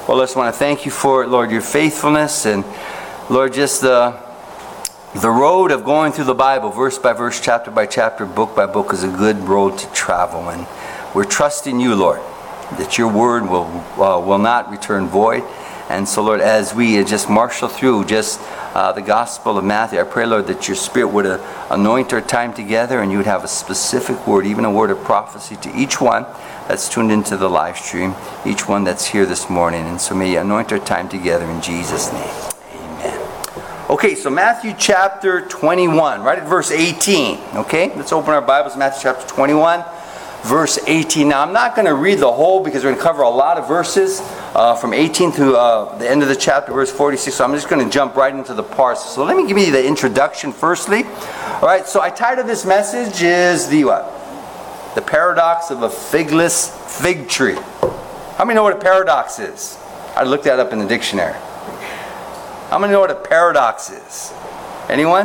Well, I just want to thank you for, Lord, your faithfulness, and Lord, just the road of going through the Bible, verse by verse, chapter by chapter, book by book, is a good road to travel. And we're trusting you, Lord, that your word will not return void. And so, Lord, as we just marshal through just the Gospel of Matthew, I pray, Lord, that your Spirit would anoint our time together, and you would have a specific word, even a word of prophecy to each one that's tuned into the live stream, each one that's here this morning. And so may you anoint our time together in Jesus' name. Amen. Okay, so Matthew chapter 21, right at verse 18. Okay, let's open our Bibles, Matthew chapter 21. Verse 18. Now, I'm not going to read the whole because we're going to cover a lot of verses from 18 to the end of the chapter, verse 46. So I'm just going to jump right into the parts. So let me give you the introduction firstly. All right, so I titled this message is the what? The paradox of a figless fig tree. How many know what a paradox is? I looked that up in the dictionary. How many know what a paradox is? Anyone?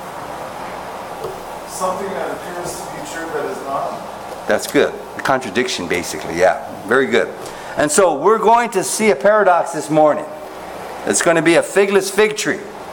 Something that appears to be true but is not. That's good. A contradiction, basically. Yeah, very good. And so we're going to see a paradox this morning. It's going to be a figless fig tree.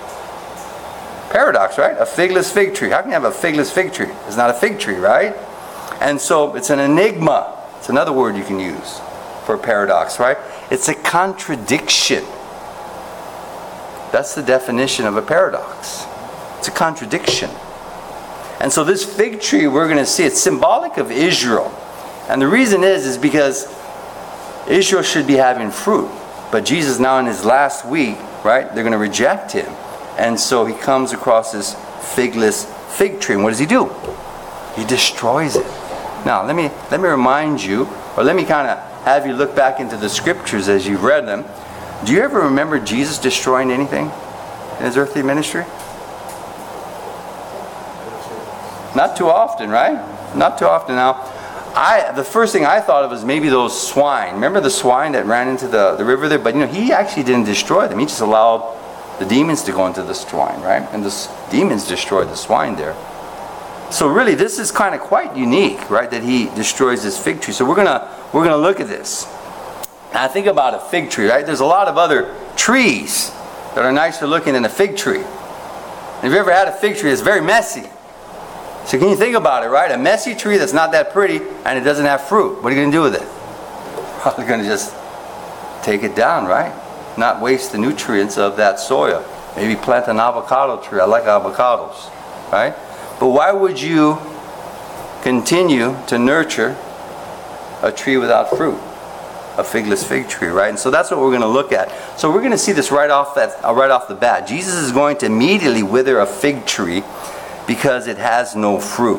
Paradox, right? A figless fig tree. How can you have a figless fig tree? It's not a fig tree, right? And so it's an enigma. It's another word you can use for a paradox, right? It's a contradiction. That's the definition of a paradox. It's a contradiction. And so this fig tree, we're going to see, it's symbolic of Israel. And the reason is because Israel should be having fruit. But Jesus now in his last week, right, they're going to reject him. And so he comes across this figless fig tree. And what does he do? He destroys it. Now, let me remind you, or let me kind of have you look back into the scriptures as you've read them. Do you ever remember Jesus destroying anything in his earthly ministry? Not too often, right? Not too often. Now, the first thing I thought of was maybe those swine. Remember the swine that ran into the river there? But he actually didn't destroy them. He just allowed the demons to go into the swine, right? And the demons destroyed the swine there. So really, this is kind of quite unique, right? That he destroys this fig tree. So we're gonna look at this. Now think about a fig tree, right? There's a lot of other trees that are nicer looking than a fig tree. And if you ever had a fig tree, it's very messy. So can you think about it, right? A messy tree that's not that pretty and it doesn't have fruit. What are you going to do with it? Probably going to just take it down, right? Not waste the nutrients of that soil. Maybe plant an avocado tree. I like avocados, right? But why would you continue to nurture a tree without fruit? A figless fig tree, right? And so that's what we're going to look at. So we're going to see this right off the bat. Jesus is going to immediately wither a fig tree because it has no fruit.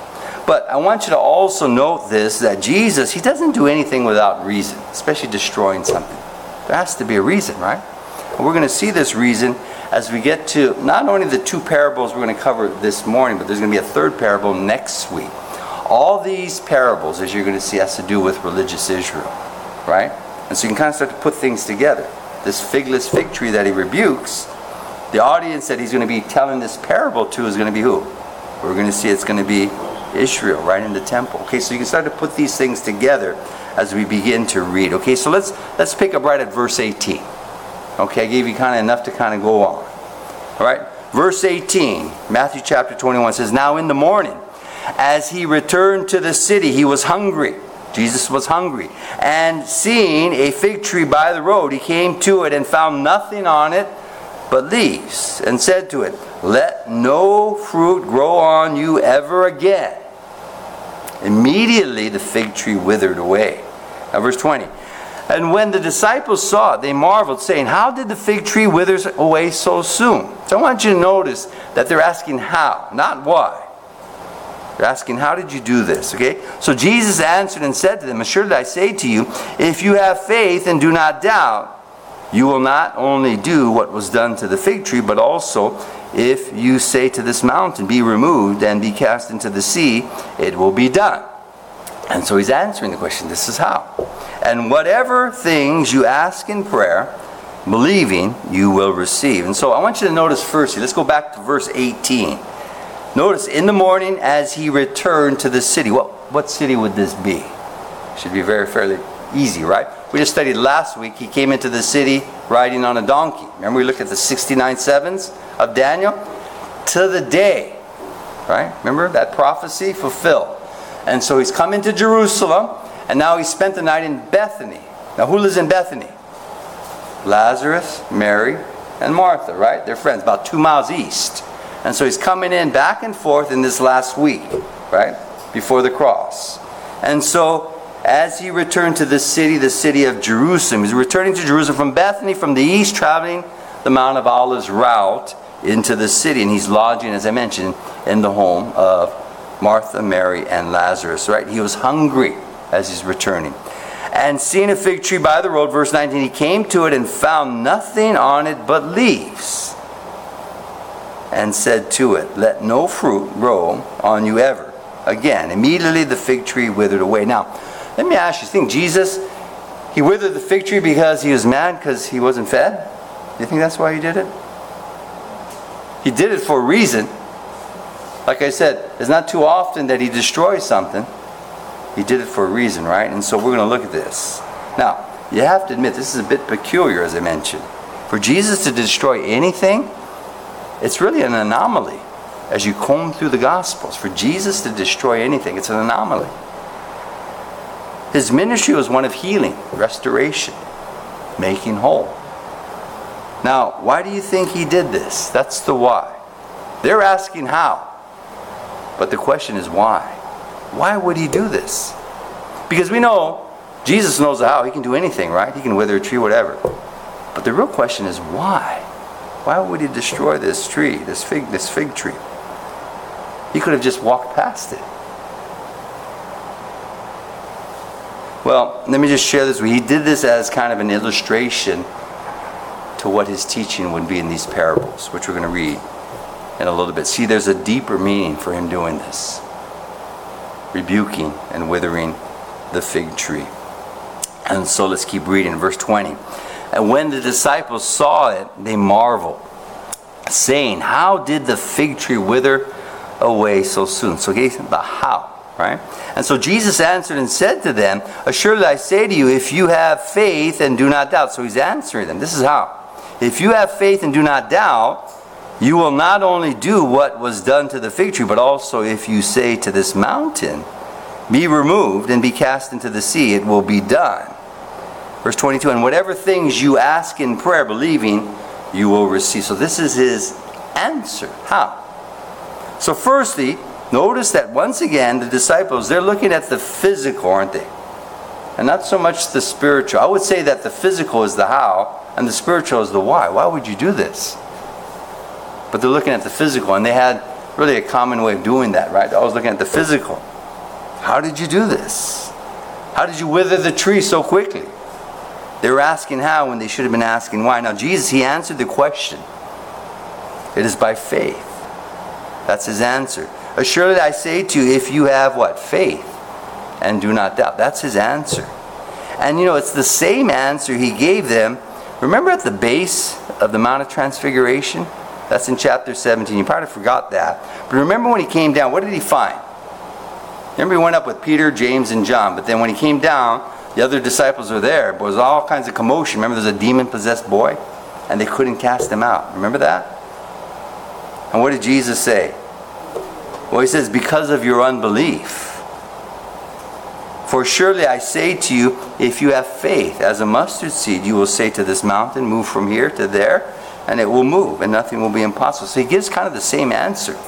But I want you to also note this, that Jesus, he doesn't do anything without reason, especially destroying something. There has to be a reason, right? And we're going to see this reason as we get to not only the two parables we're going to cover this morning, but there's going to be a third parable next week. All these parables, as you're going to see, has to do with religious Israel, right? And so you can kind of start to put things together. This figless fig tree that he rebukes, the audience that he's going to be telling this parable to is going to be who? We're going to see it's going to be Israel, right in the temple. Okay, so you can start to put these things together as we begin to read. Okay, so let's pick up right at verse 18. Okay, I gave you kind of enough to kind of go on. All right, verse 18, Matthew chapter 21 says, "Now in the morning, as he returned to the city, he was hungry." Jesus was hungry. "And seeing a fig tree by the road, he came to it and found nothing on it but leaves, and said to it, 'Let no fruit grow on you ever again.' Immediately the fig tree withered away." Now verse 20. "And when the disciples saw it, they marveled, saying, 'How did the fig tree wither away so soon?'" So I want you to notice that they're asking how, not why. They're asking, "How did you do this?" Okay? So Jesus answered and said to them, "Assuredly I say to you, if you have faith and do not doubt, you will not only do what was done to the fig tree, but also if you say to this mountain, 'Be removed and be cast into the sea,' it will be done." And so he's answering the question, this is how. "And whatever things you ask in prayer, believing, you will receive." And so I want you to notice firstly, let's go back to verse 18. Notice, in the morning as he returned to the city. What city would this be? Should be very fairly Easy, right? We just studied last week. He came into the city riding on a donkey. Remember we looked at the 69 sevens of Daniel? To the day, right? Remember that prophecy fulfilled. And so he's come into Jerusalem, and now he spent the night in Bethany. Now who lives in Bethany? Lazarus, Mary, and Martha, right? They're friends, about 2 miles east. And so he's coming in back and forth in this last week, right? Before the cross. And so as he returned to the city of Jerusalem, he's returning to Jerusalem from Bethany, from the east, traveling the Mount of Olives route into the city. And he's lodging, as I mentioned, in the home of Martha, Mary, and Lazarus, right? He was hungry as he's returning. And seeing a fig tree by the road, verse 19, he came to it and found nothing on it but leaves. And said to it, let no fruit grow on you ever again. Immediately the fig tree withered away. Now, let me ask you, think Jesus, he withered the fig tree because he was mad because he wasn't fed? Do you think that's why he did it? He did it for a reason. Like I said, it's not too often that he destroys something. He did it for a reason, right? And so we're going to look at this. Now, you have to admit, this is a bit peculiar, as I mentioned. For Jesus to destroy anything, it's really an anomaly. As you comb through the Gospels, for Jesus to destroy anything, it's an anomaly. His ministry was one of healing, restoration, making whole. Now, why do you think he did this? That's the why. They're asking how. But the question is why? Why would he do this? Because we know Jesus knows the how. He can do anything, right? He can wither a tree, whatever. But the real question is why? Why would he destroy this tree, this fig tree? He could have just walked past it. Well, let me just share this with you. He did this as kind of an illustration to what his teaching would be in these parables, which we're going to read in a little bit. See, there's a deeper meaning for him doing this. Rebuking and withering the fig tree. And so let's keep reading. Verse 20. And when the disciples saw it, they marveled, saying, how did the fig tree wither away so soon? So he gave the how, right? And so Jesus answered and said to them, assuredly I say to you, if you have faith and do not doubt. So he's answering them. This is how. If you have faith and do not doubt, you will not only do what was done to the fig tree, but also if you say to this mountain, be removed and be cast into the sea, it will be done. Verse 22, and whatever things you ask in prayer, believing, you will receive. So this is his answer. How? So firstly, notice that once again, the disciples, they're looking at the physical, aren't they? And not so much the spiritual. I would say that the physical is the how, and the spiritual is the why. Why would you do this? But they're looking at the physical, and they had really a common way of doing that, right? They're always looking at the physical. How did you do this? How did you wither the tree so quickly? They were asking how when they should have been asking why. Now Jesus, he answered the question. It is by faith. That's his answer. Assuredly I say to you, if you have what? Faith and do not doubt. That's his answer. And you know, it's the same answer he gave them. Remember at the base of the Mount of Transfiguration? That's in chapter 17. You probably forgot that. But remember when he came down, what did he find? Remember he went up with Peter, James, and John. But then when he came down, the other disciples were there. There was all kinds of commotion. Remember there's a demon-possessed boy? And they couldn't cast him out. Remember that? And what did Jesus say? Well, he says, because of your unbelief. For surely I say to you, if you have faith as a mustard seed, you will say to this mountain, move from here to there, and it will move, and nothing will be impossible. So he gives kind of the same answer.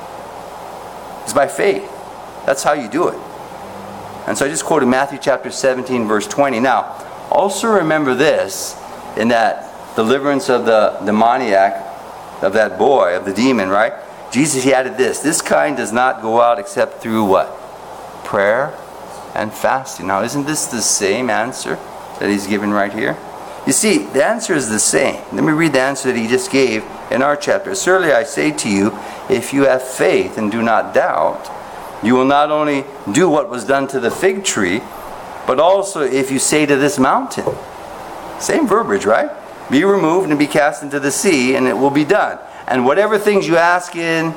It's by faith. That's how you do it. And so I just quoted Matthew chapter 17, verse 20. Now, also remember this, in that deliverance of the demoniac, of that boy, of the demon, right? Jesus, he added this. This kind does not go out except through what? Prayer and fasting. Now, isn't this the same answer that he's given right here? You see, the answer is the same. Let me read the answer that he just gave in our chapter. Surely I say to you, if you have faith and do not doubt, you will not only do what was done to the fig tree, but also if you say to this mountain. Same verbiage, right? Be removed and be cast into the sea, and it will be done. And whatever things you ask in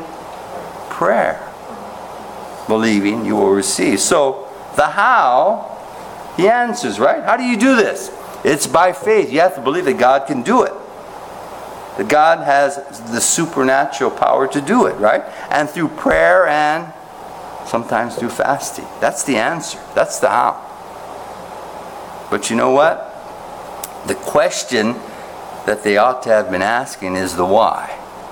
prayer, believing, you will receive. So, the how He answers, right? How do you do this? It's by faith. You have to believe that God can do it. That God has the supernatural power to do it, right? And through prayer and sometimes through fasting. That's the answer. That's the how. But you know what? The question that they ought to have been asking is the why.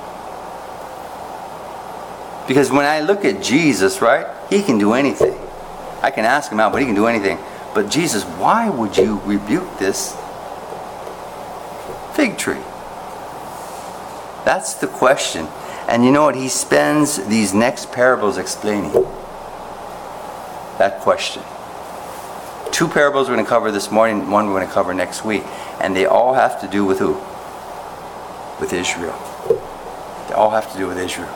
Because when I look at Jesus, right, he can do anything. I can ask him out, but he can do anything. But Jesus, why would you rebuke this fig tree? That's the question. And you know what? He spends these next parables explaining that question. 2 parables we're going to cover this morning, 1 we're going to cover next week. And they all have to do with who? With Israel. They all have to do with Israel.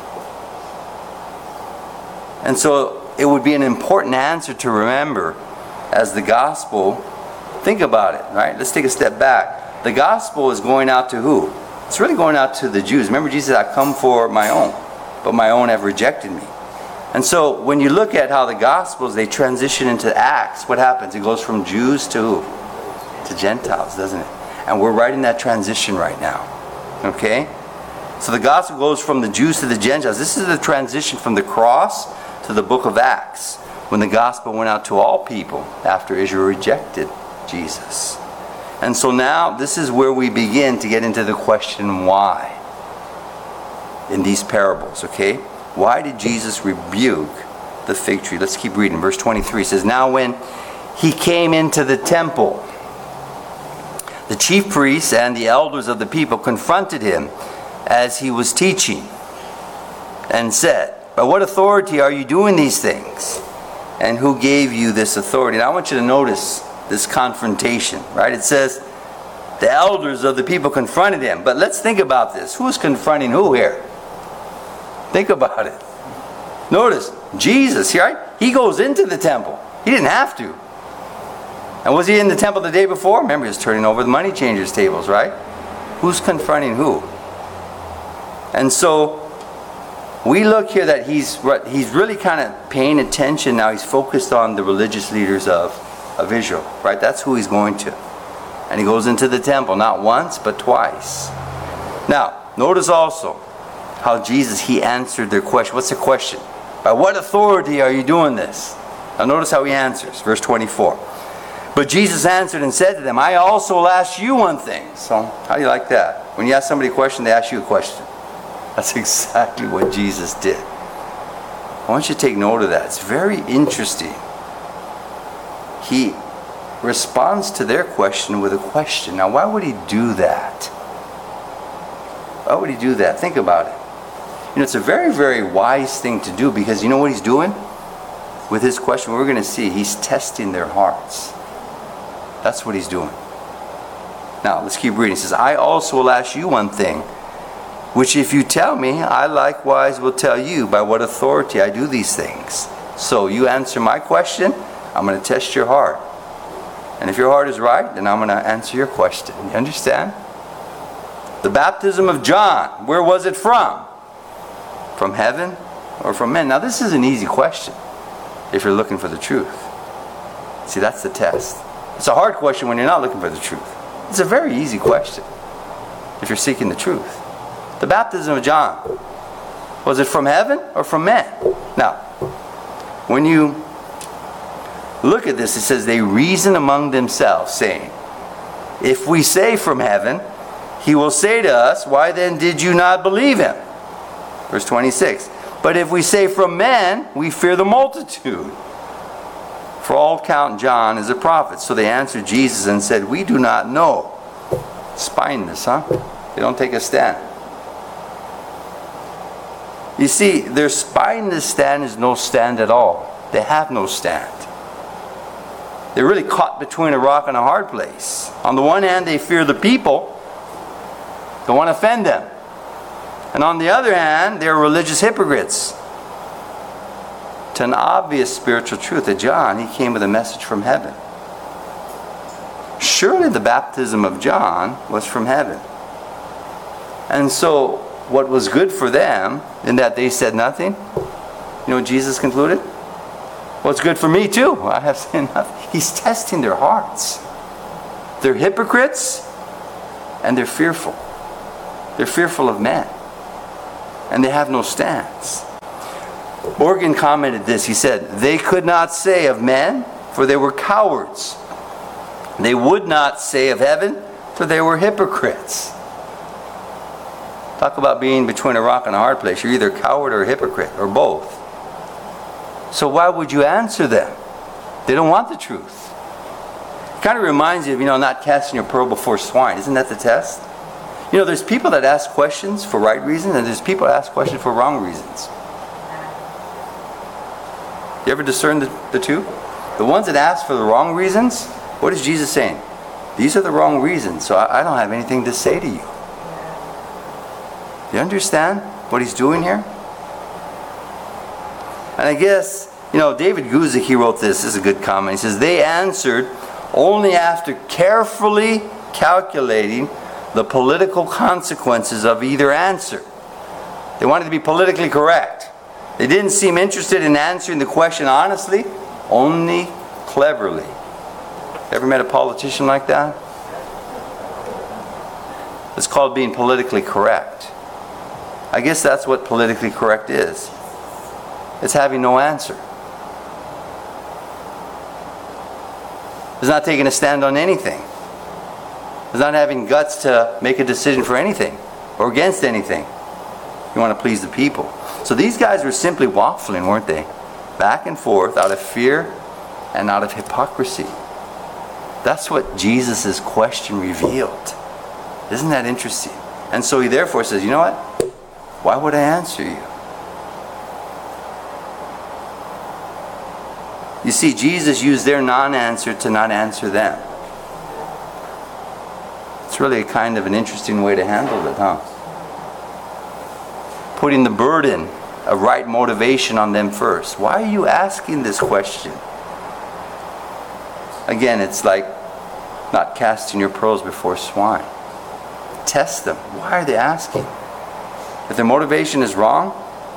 And so it would be an important answer to remember as the gospel. Think about it, right? Let's take a step back. The gospel is going out to who? It's really going out to the Jews. Remember, Jesus said, "I come for my own, but my own have rejected me." And so when you look at how the Gospels, they transition into Acts, what happens? It goes from Jews to who? To Gentiles, doesn't it? And we're right in that transition right now. Okay? So the Gospel goes from the Jews to the Gentiles. This is the transition from the cross to the book of Acts, when the Gospel went out to all people after Israel rejected Jesus. And so now this is where we begin to get into the question why in these parables, okay? Why did Jesus rebuke the fig tree? Let's keep reading. Verse 23 says, "Now when he came into the temple, the chief priests and the elders of the people confronted him as he was teaching and said, 'By what authority are you doing these things? And who gave you this authority?'" Now I want you to notice this confrontation, right? It says, the elders of the people confronted him. But let's think about this. Who's confronting who here? Think about it. Notice, Jesus, right? He goes into the temple. He didn't have to. And was he in the temple the day before? Remember, he was turning over the money changers' tables, right? Who's confronting who? And so, we look here that he's really kind of paying attention now. He's focused on the religious leaders of Israel, right? That's who he's going to. And he goes into the temple, not once, but twice. Now, notice also how Jesus, he answered their question. What's the question? By what authority are you doing this? Now notice how he answers. Verse 24. "But Jesus answered and said to them, I also will ask you one thing." So, how do you like that? When you ask somebody a question, they ask you a question. That's exactly what Jesus did. I want you to take note of that. It's very interesting. He responds to their question with a question. Now, why would he do that? Why would he do that? Think about it. You know, it's a very, very wise thing to do, because you know what he's doing? With his question, we're going to see, he's testing their hearts. That's what he's doing. Now, let's keep reading. He says, "I also will ask you one thing, which if you tell me, I likewise will tell you by what authority I do these things. So you answer my question, I'm going to test your heart. And if your heart is right, then I'm going to answer your question." You understand? The baptism of John, where was it from? From heaven or from men? Now this is an easy question if you're looking for the truth. See, that's the test. It's a hard question when you're not looking for the truth. It's a very easy question if you're seeking the truth. The baptism of John, was it from heaven or from men? Now, when you look at this, it says they reason among themselves, saying, "If we say from heaven, he will say to us, why then did you not believe him?" Verse 26. "But if we say from men, we fear the multitude. For all count John as a prophet." So they answered Jesus and said, "We do not know." Spineless, huh? They don't take a stand. You see, their spineless stand is no stand at all. They have no stand. They're really caught between a rock and a hard place. On the one hand, they fear the people, don't want to offend them. And on the other hand, they're religious hypocrites. To an obvious spiritual truth that John, he came with a message from heaven. Surely the baptism of John was from heaven. And so, what was good for them, in that they said nothing, you know what Jesus concluded? Well, it's good for me too. I have sin enough. He's testing their hearts. They're hypocrites and they're fearful. They're fearful of men. And they have no stance. Morgan commented this. He said, they could not say of men, for they were cowards. They would not say of heaven, for they were hypocrites. Talk about being between a rock and a hard place. You're either a coward or a hypocrite, or both. So why would you answer them? They don't want the truth. It kind of reminds you of, not casting your pearl before swine. Isn't that the test? There's people that ask questions for right reasons, and there's people that ask questions for wrong reasons. You ever discern the two? The ones that ask for the wrong reasons, what is Jesus saying? These are the wrong reasons, so I don't have anything to say to you. Do you understand what he's doing here? And I guess, David Guzik, he wrote this. This is a good comment. He says, they answered only after carefully calculating the political consequences of either answer. They wanted to be politically correct. They didn't seem interested in answering the question honestly, only cleverly. Ever met a politician like that? It's called being politically correct. I guess that's what politically correct is. It's having no answer. It's not taking a stand on anything. It's not having guts to make a decision for anything or against anything. You want to please the people. So these guys were simply waffling, weren't they? Back and forth out of fear and out of hypocrisy. That's what Jesus' question revealed. Isn't that interesting? And so he therefore says, you know what? Why would I answer you? You see, Jesus used their non-answer to not answer them. It's really kind of an interesting way to handle it, huh? Putting the burden of right motivation on them first. Why are you asking this question? Again, it's like not casting your pearls before swine. Test them. Why are they asking? If their motivation is wrong,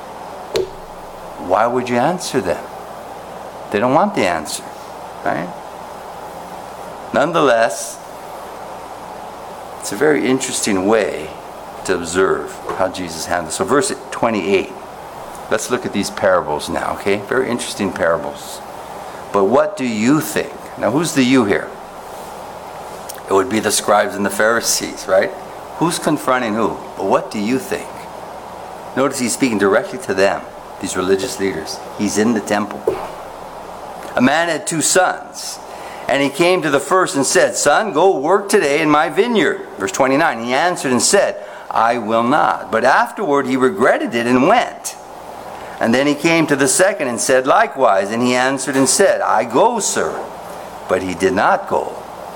why would you answer them? They don't want the answer, right? Nonetheless, it's a very interesting way to observe how Jesus handles. So verse 28. Let's look at these parables now, okay? Very interesting parables. But what do you think? Now, who's the you here? It would be the scribes and the Pharisees, right? Who's confronting who? But what do you think? Notice he's speaking directly to them, these religious leaders. He's in the temple. A man had 2 sons. And he came to the first and said, Son, go work today in my vineyard. Verse 29, he answered and said, I will not. But afterward he regretted it and went. And then he came to the second and said likewise. And he answered and said, I go, sir. But he did not go.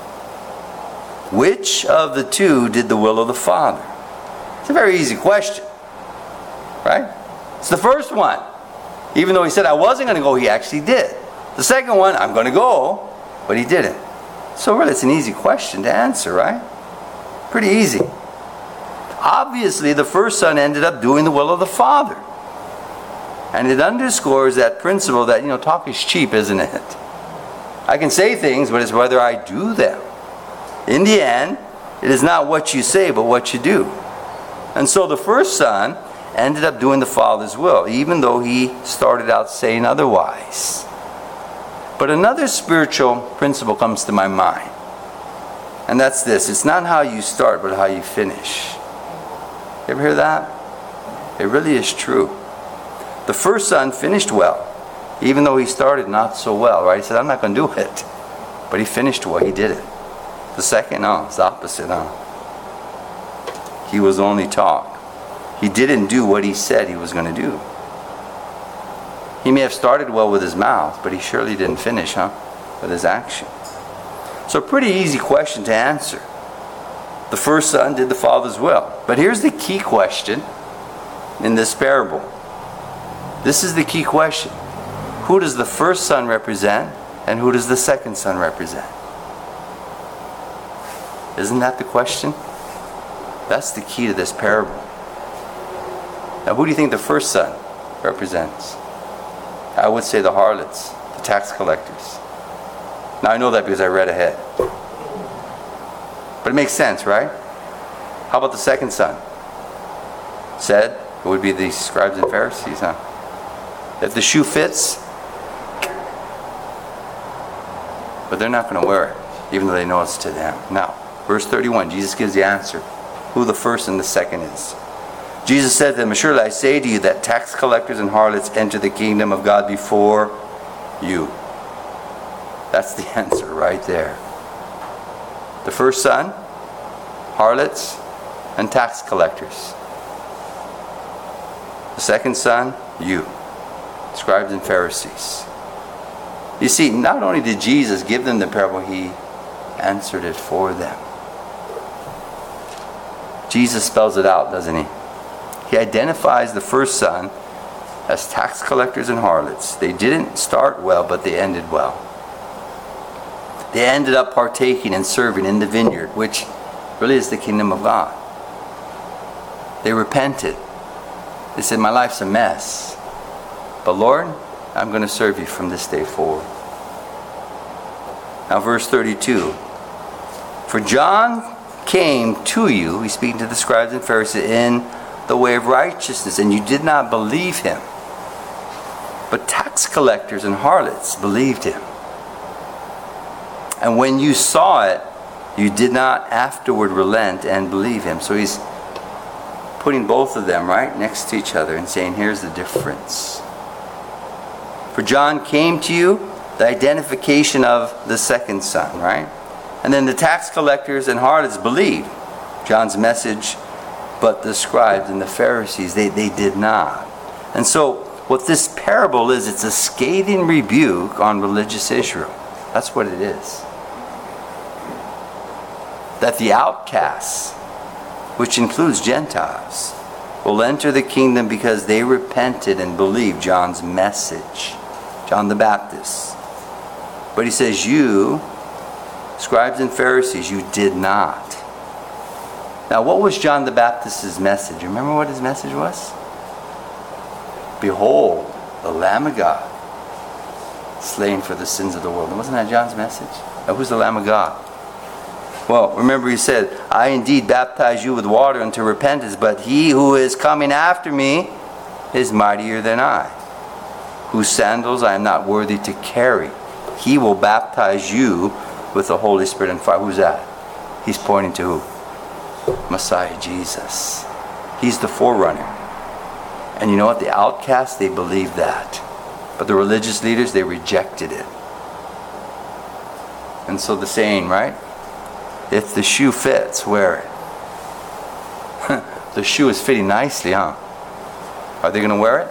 Which of the 2 did the will of the Father? It's a very easy question. Right? It's the first one. Even though he said I wasn't going to go, he actually did. The second one, I'm going to go, but he didn't. So really, it's an easy question to answer, right? Pretty easy. Obviously, the first son ended up doing the will of the Father. And it underscores that principle that, talk is cheap, isn't it? I can say things, but it's whether I do them. In the end, it is not what you say, but what you do. And so the first son ended up doing the Father's will, even though he started out saying otherwise. But another spiritual principle comes to my mind. And that's this. It's not how you start, but how you finish. You ever hear that? It really is true. The first son finished well, even though he started not so well, right? He said, I'm not going to do it. But he finished well. He did it. The second, no, it's the opposite, huh? He was only talk. He didn't do what he said he was going to do. He may have started well with his mouth, but he surely didn't finish, huh? With his action. So a pretty easy question to answer. The first son did the Father's will. But here's the key question in this parable. This is the key question. Who does the first son represent, and who does the second son represent? Isn't that the question? That's the key to this parable. Now, who do you think the first son represents? I would say the harlots, the tax collectors. Now I know that because I read ahead. But it makes sense, right? How about the second son? Said it would be the scribes and Pharisees, huh? If the shoe fits, but they're not going to wear it, even though they know it's to them. Now, verse 31, Jesus gives the answer, who the first and the second is. Jesus said to them, "Surely I say to you that tax collectors and harlots enter the kingdom of God before you." That's the answer right there. The first son, harlots and tax collectors. The second son, you, scribes and Pharisees. You see, not only did Jesus give them the parable, he answered it for them. Jesus spells it out, doesn't he? He identifies the first son as tax collectors and harlots. They didn't start well, but they ended well. They ended up partaking and serving in the vineyard, which really is the kingdom of God. They repented. They said, "My life's a mess, but Lord, I'm going to serve you from this day forward." Now verse 32. "For John came to you," he's speaking to the scribes and Pharisees, "in the way of righteousness, and you did not believe him. But tax collectors and harlots believed him. And when you saw it, you did not afterward relent and believe him." So he's putting both of them right next to each other and saying, here's the difference. For John came to you, the identification of the second son, right? And then the tax collectors and harlots believed John's message, but the scribes and the Pharisees, they did not. And so what this parable is, it's a scathing rebuke on religious Israel. That's what it is. That the outcasts, which includes Gentiles, will enter the kingdom because they repented and believed John's message, John the Baptist. But he says, you, scribes and Pharisees, you did not. Now, what was John the Baptist's message? Remember what his message was? Behold, the Lamb of God, slain for the sins of the world. And wasn't that John's message? Now, who's the Lamb of God? Well, remember he said, "I indeed baptize you with water unto repentance, but he who is coming after me is mightier than I, whose sandals I am not worthy to carry. He will baptize you with the Holy Spirit and fire." Who's that? He's pointing to who? Messiah Jesus. He's the forerunner. And you know what? The outcasts, they believed that. But the religious leaders, they rejected it. And so the saying, right? If the shoe fits, wear it. The shoe is fitting nicely, huh? Are they going to wear it?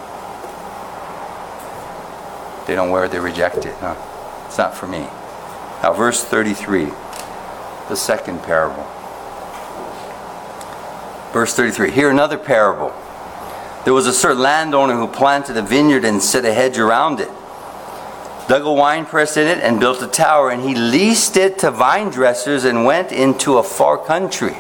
They don't wear it, they reject it. No, it's not for me. Now, verse 33, the second parable. Verse 33, "Here another parable. There was a certain landowner who planted a vineyard and set a hedge around it, dug a winepress in it, and built a tower, and he leased it to vine dressers and went into a far country.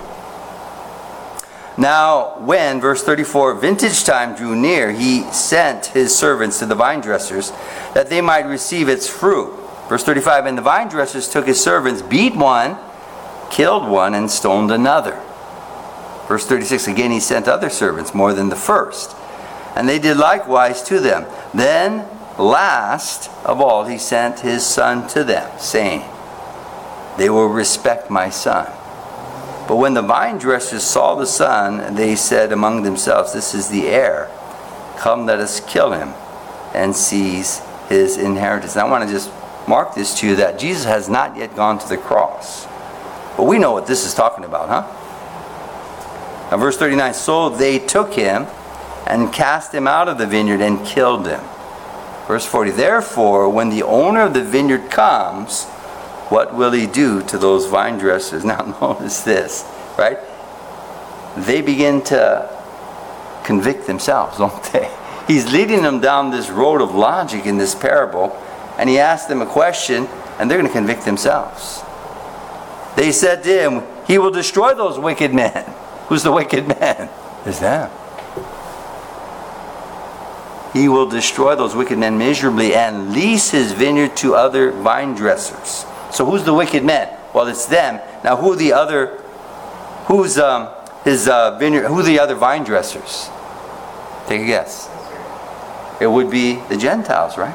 Now when," verse 34, "vintage time drew near, he sent his servants to the vine dressers that they might receive its fruit." Verse 35, "And the vine dressers took his servants, beat one, killed one, and stoned another." Verse 36, "Again he sent other servants, more than the first, and they did likewise to them. Then last of all he sent his son to them, saying, They will respect my son. But when the vine dressers saw the son, they said among themselves, This is the heir. Come, let us kill him and seize his inheritance." And I want to just mark this to you that Jesus has not yet gone to the cross. But we know what this is talking about, huh? Now verse 39, "So they took him and cast him out of the vineyard and killed him." Verse 40, "Therefore, when the owner of the vineyard comes, what will he do to those vine dressers?" Now notice this, right? They begin to convict themselves, don't they? He's leading them down this road of logic in this parable, and he asks them a question, and they're going to convict themselves. They said to him, "He will destroy those wicked men." Who's the wicked man? It's them. he will destroy those wicked men miserably and lease his vineyard to other vine dressers. So who's the wicked men? Well, it's them. Now who are the other? Who's his vineyard? Who are the other vine dressers? Take a guess. It would be the Gentiles, right?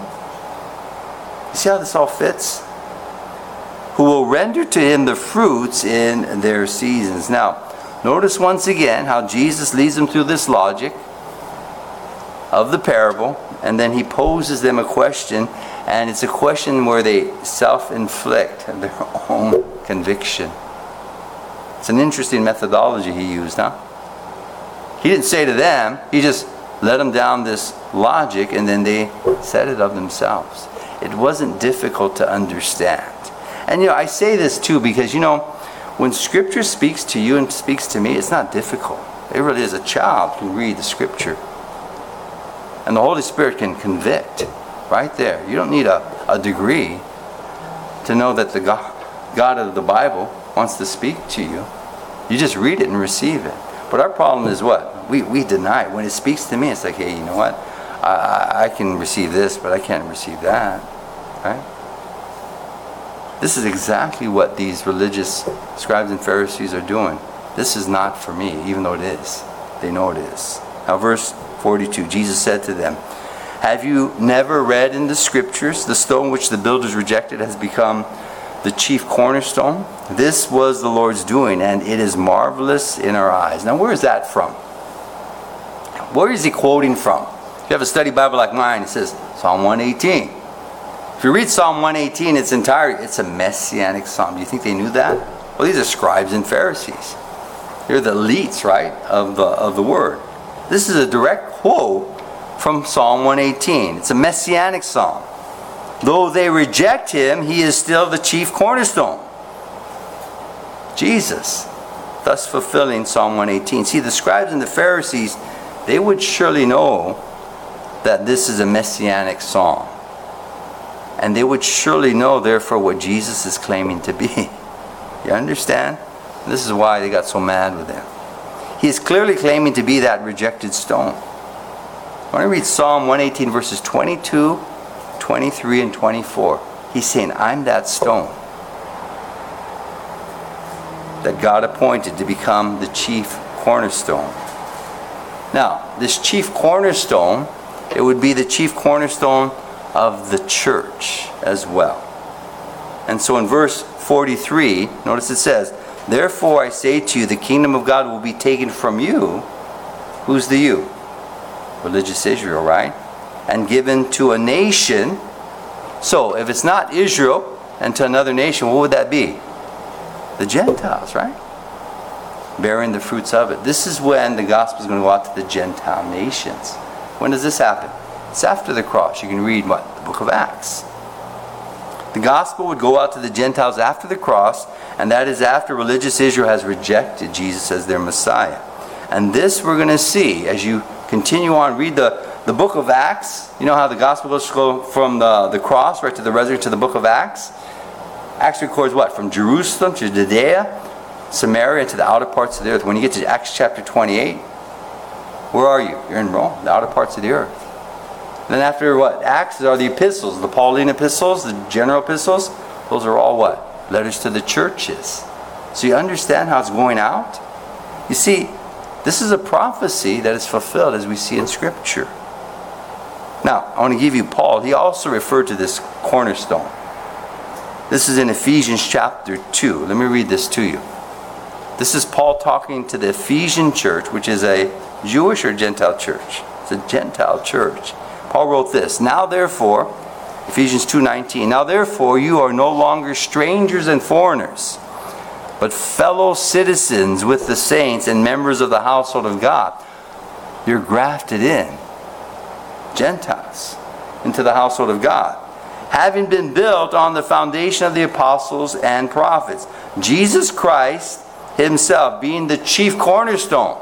You see how this all fits? Who will render to him the fruits in their seasons. Now, notice once again how Jesus leads them through this logic of the parable, and then he poses them a question, and it's a question where they self-inflict their own conviction. It's an interesting methodology he used, huh? He didn't say to them, he just led them down this logic, and then they said it of themselves. It wasn't difficult to understand. And I say this too because when Scripture speaks to you and speaks to me, it's not difficult. It really is. A child can read the Scripture. And the Holy Spirit can convict right there. You don't need a degree to know that the God of the Bible wants to speak to you. You just read it and receive it. But our problem is what? We deny it. When it speaks to me, it's like, hey, you know what? I can receive this, but I can't receive that. Right? This is exactly what these religious scribes and Pharisees are doing. This is not for me, even though it is. They know it is. Now verse 42, Jesus said to them, have you never read in the Scriptures, the stone which the builders rejected has become the chief cornerstone? This was the Lord's doing, and it is marvelous in our eyes. Now where is that from? Where is he quoting from? If you have a study Bible like mine, it says Psalm 118. If you read Psalm 118 its entirety, it's a messianic psalm. Do you think they knew that? Well, these are scribes and Pharisees. They're the elites, right, of the word. This is a direct quote from Psalm 118. It's a messianic psalm. Though they reject him, he is still the chief cornerstone. Jesus, thus fulfilling Psalm 118. See, the scribes and the Pharisees, they would surely know that this is a messianic psalm. And they would surely know, therefore, what Jesus is claiming to be. You understand? This is why they got so mad with him. He is clearly claiming to be that rejected stone. I want to read Psalm 118 verses 22, 23, and 24. He's saying, I'm that stone that God appointed to become the chief cornerstone. Now, this chief cornerstone, it would be the chief cornerstone of the church as well. And so in verse 43, notice it says, therefore I say to you, the kingdom of God will be taken from you. Who's the you? Religious Israel, right? And given to a nation. So if it's not Israel and to another nation, what would that be? The Gentiles, right? Bearing the fruits of it. This is when the gospel is going to go out to the Gentile nations. When does this happen? It's after the cross. You can read what? The book of Acts. The gospel would go out to the Gentiles after the cross, and that is after religious Israel has rejected Jesus as their Messiah. And this we're going to see as you continue on. Read the book of Acts. You know how the gospel goes from the cross right to the resurrection to the book of Acts? Acts records what? From Jerusalem to Judea, Samaria, to the outer parts of the earth. When you get to Acts chapter 28, where are you? You're in Rome, the outer parts of the earth. Then after what? Acts are the epistles, the Pauline epistles, the general epistles. Those are all what? Letters to the churches. So you understand how it's going out? You see, this is a prophecy that is fulfilled as we see in Scripture. Now, I want to give you Paul. He also referred to this cornerstone. This is in Ephesians chapter 2. Let me read this to you. This is Paul talking to the Ephesian church, which is a Jewish or Gentile church. It's a Gentile church. Paul wrote this, now therefore, Ephesians 2:19, now therefore you are no longer strangers and foreigners, but fellow citizens with the saints and members of the household of God. You're grafted in, Gentiles, into the household of God, having been built on the foundation of the apostles and prophets, Jesus Christ himself being the chief cornerstone,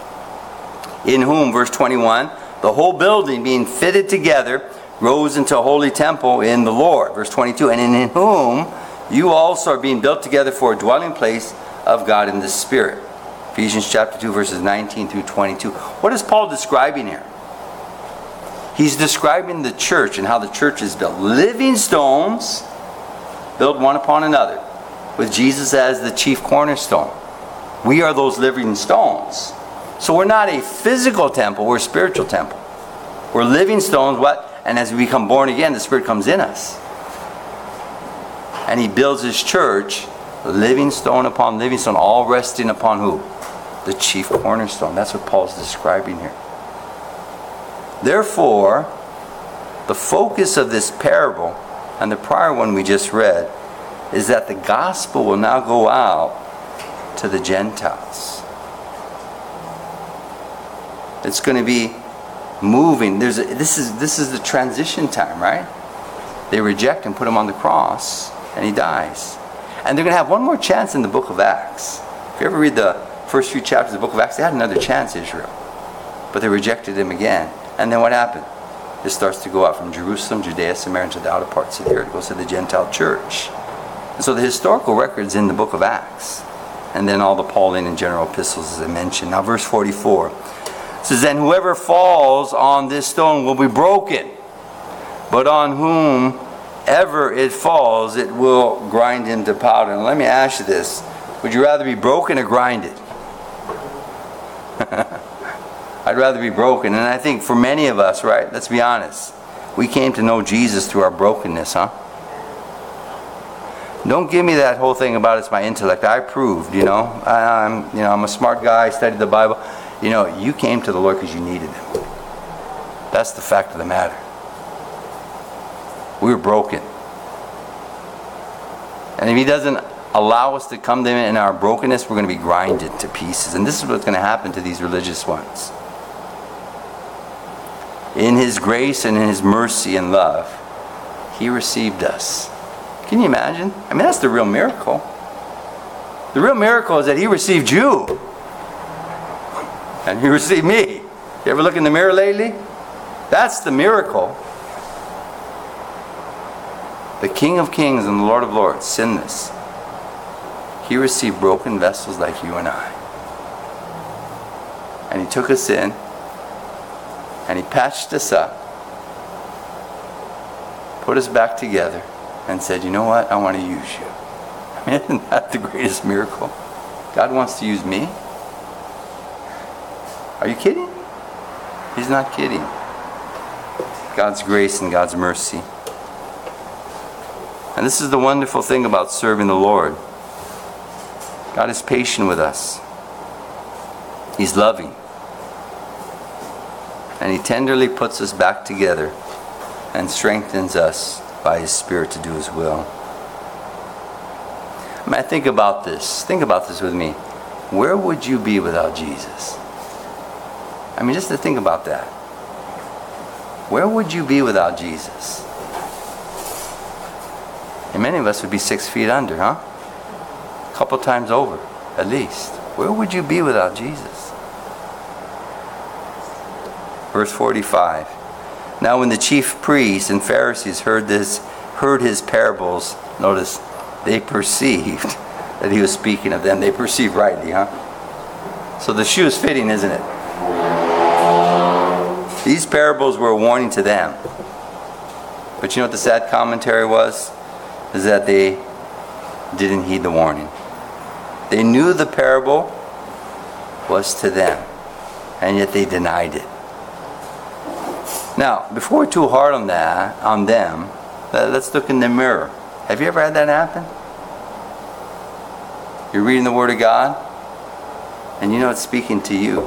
in whom, verse 21, the whole building being fitted together grows into a holy temple in the Lord. Verse 22, and in whom you also are being built together for a dwelling place of God in the Spirit. Ephesians chapter 2 verses 19 through 22. What is Paul describing here? He's describing the church and how the church is built. Living stones built one upon another, with Jesus as the chief cornerstone. We are those living stones. So we're not a physical temple, we're a spiritual temple. We're living stones, what? And as we become born again, the Spirit comes in us. And He builds His church, living stone upon living stone, all resting upon who? The chief cornerstone. That's what Paul's describing here. Therefore, the focus of this parable and the prior one we just read is that the gospel will now go out to the Gentiles. It's going to be moving. This is the transition time, right? They reject Him, put Him on the cross, and He dies. And they're going to have one more chance in the book of Acts. If you ever read the first few chapters of the book of Acts, they had another chance, Israel. But they rejected Him again. And then what happened? It starts to go out from Jerusalem, Judea, Samaria, to the outer parts of the earth. It goes to the Gentile church. And so the historical record's in the book of Acts. And then all the Pauline and general epistles, as I mentioned. Now verse 44. It says, "And whoever falls on this stone will be broken. But on whomever it falls, it will grind him to powder." And let me ask you this. Would you rather be broken or grinded? I'd rather be broken. And I think for many of us, right, let's be honest, we came to know Jesus through our brokenness, huh? Don't give me that whole thing about it's my intellect. I proved, I'm a smart guy, I studied the Bible. You came to the Lord because you needed Him. That's the fact of the matter. We were broken. And if He doesn't allow us to come to Him in our brokenness, we're going to be grinded to pieces. And this is what's going to happen to these religious ones. In His grace and in His mercy and love, He received us. Can you imagine? I mean, that's the real miracle. The real miracle is that He received you. And He received me. You ever look in the mirror lately? That's the miracle. The King of Kings and the Lord of Lords, sinless. He received broken vessels like you and I. And He took us in. And He patched us up. Put us back together. And said, you know what? I want to use you. I mean, isn't that the greatest miracle? God wants to use me? Are you kidding? He's not kidding. God's grace and God's mercy. And this is the wonderful thing about serving the Lord. God is patient with us. He's loving. And He tenderly puts us back together and strengthens us by His Spirit to do His will. I mean, think about this. Think about this with me. Where would you be without Jesus? I mean, just to think about that. Where would you be without Jesus? And many of us would be 6 feet under, huh? A couple times over, at least. Where would you be without Jesus? Verse 45. Now when the chief priests and Pharisees heard His parables, notice, they perceived that He was speaking of them. They perceived rightly, huh? So the shoe is fitting, isn't it? These parables were a warning to them. But you know what the sad commentary was? Is that they didn't heed the warning. They knew the parable was to them, and yet they denied it. Now, before we're too hard on them, let's look in the mirror. Have you ever had that happen? You're reading the Word of God, and you know it's speaking to you,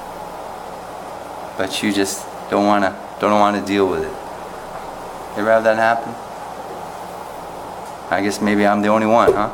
but you just don't want to deal with it. You ever have that happen? I guess maybe I'm the only one, huh?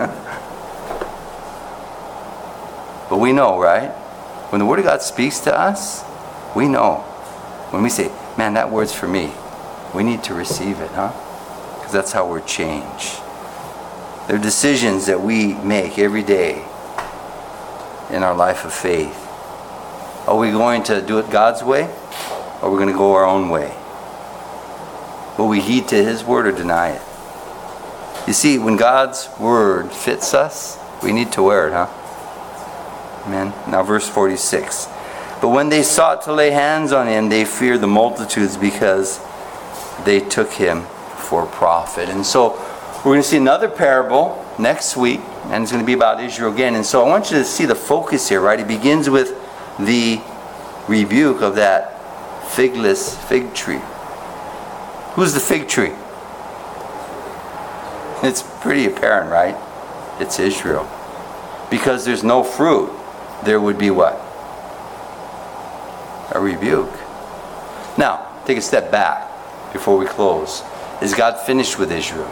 But we know, right? When the Word of God speaks to us, we know. When we say, man, that word's for me, we need to receive it, huh? Because that's how we're changed. There are decisions that we make every day in our life of faith. Are we going to do it God's way, or are we going to go our own way? Will we heed to His word or deny it? You see, when God's word fits us, we need to wear it, huh? Amen. Now verse 46. But when they sought to lay hands on him, they feared the multitudes because they took him for a prophet. And so we're going to see another parable next week, and it's going to be about Israel again. And so I want you to see the focus here, right? It begins with the rebuke of that figless fig tree. Who's the fig tree? It's pretty apparent, right? It's Israel. Because there's no fruit, there would be what? A rebuke. Now, take a step back before we close. Is God finished with Israel?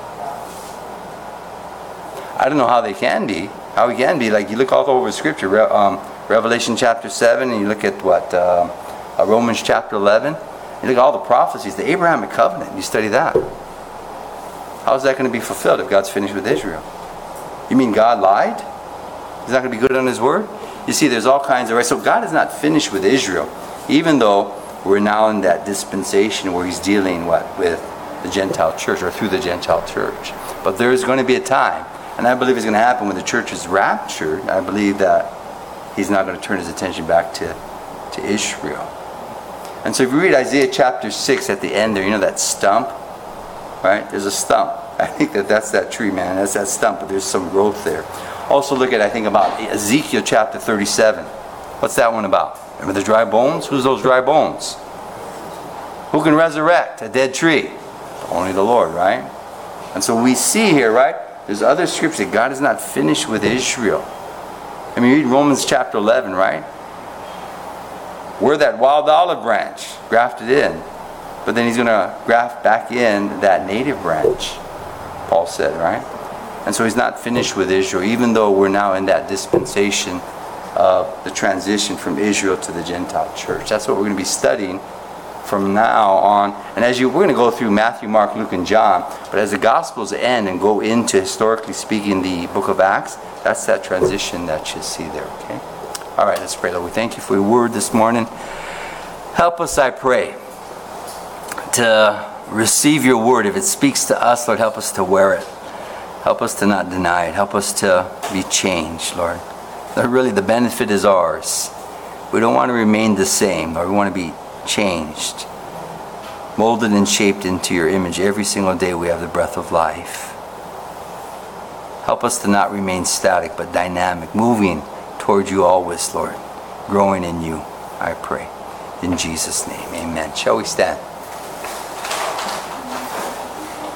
I don't know how they can be. How he can be. Like you look all over Scripture, Revelation chapter 7, and you look at Romans chapter 11. You look at all the prophecies, the Abrahamic covenant. You study that. How is that going to be fulfilled if God's finished with Israel? You mean God lied? He's not going to be good on his word? You see, there's all kinds of... So God is not finished with Israel, even though we're now in that dispensation where he's dealing with the Gentile church, or through the Gentile church. But there is going to be a time, and I believe it's going to happen when the church is raptured. I believe that he's not going to turn his attention back to Israel. And so if you read Isaiah chapter 6 at the end there, you know that stump? Right? There's a stump. I think that's that tree, man. That's that stump, but there's some growth there. Also look at, I think, about Ezekiel chapter 37. What's that one about? Remember the dry bones? Who's those dry bones? Who can resurrect a dead tree? Only the Lord, right? And so we see here, right? There's other scriptures that God is not finished with Israel. I mean, you read Romans chapter 11, right? We're that wild olive branch grafted in. But then he's going to graft back in that native branch, Paul said, right? And so he's not finished with Israel, even though we're now in that dispensation of the transition from Israel to the Gentile church. That's what we're going to be studying from now on. And we're going to go through Matthew, Mark, Luke, and John. But as the Gospels end and go into, historically speaking, the book of Acts, that's that transition that you see there, okay? All right, let's pray. Lord, we thank you for your word this morning. Help us, I pray, to receive your word. If it speaks to us, Lord, help us to wear it. Help us to not deny it. Help us to be changed, Lord. Lord, really the benefit is ours. We don't want to remain the same, Lord. We want to be changed, molded and shaped into your image. Every single day we have the breath of life. Help us to not remain static, but dynamic, moving toward you always, Lord. Growing in you, I pray. In Jesus' name, amen. Shall we stand?